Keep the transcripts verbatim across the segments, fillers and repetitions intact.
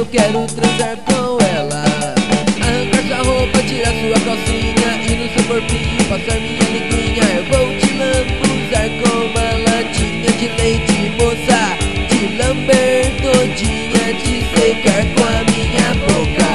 quero transar com ela. Arrancar sua roupa, tirar sua calcinha e no seu corpinho passar minha linguinha. Eu vou te lambuzar com uma latinha de leite, moça, te lamber todinha, te secar com a minha boca.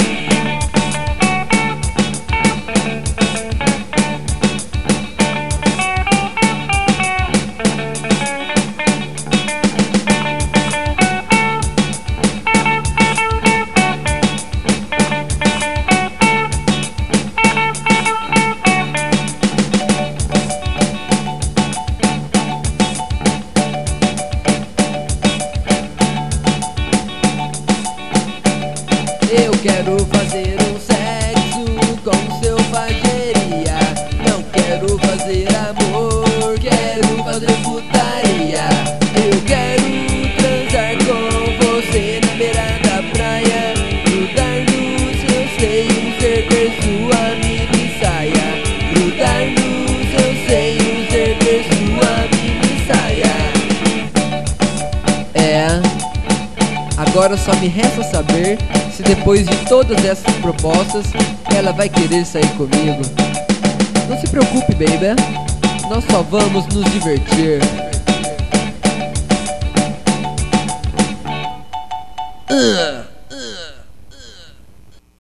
Eu quero fazer um sexo com selvageria. Não quero fazer amor, quero fazer putaria. Eu quero transar com você na beira da praia, grudar no seu seio, cercar sua mini saia. Grudar no seu seio, cercar sua mini saia. É, agora só me resta saber se depois de todas essas propostas ela vai querer sair comigo. Não se preocupe, baby, nós só vamos nos divertir. uh.